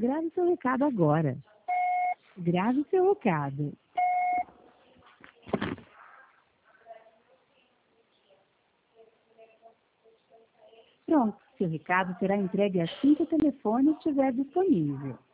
Grave seu recado agora. Grave seu recado. Pronto, seu recado será entregue assim que o telefone estiver disponível.